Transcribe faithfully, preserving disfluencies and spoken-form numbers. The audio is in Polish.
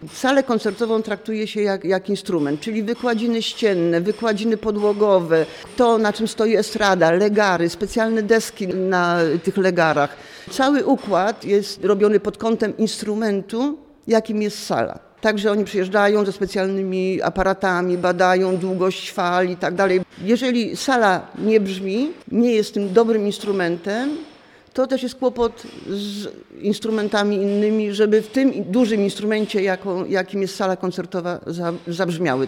Salę koncertową traktuje się jak, jak instrument, czyli wykładziny ścienne, wykładziny podłogowe, to na czym stoi estrada, legary, specjalne deski na tych legarach. Cały układ jest robiony pod kątem instrumentu, jakim jest sala. Także oni przyjeżdżają ze specjalnymi aparatami, badają długość fal i tak dalej. Jeżeli sala nie brzmi, nie jest tym dobrym instrumentem, to też jest kłopot z instrumentami innymi, żeby w tym dużym instrumencie, jaką, jakim jest sala koncertowa, zabrzmiały.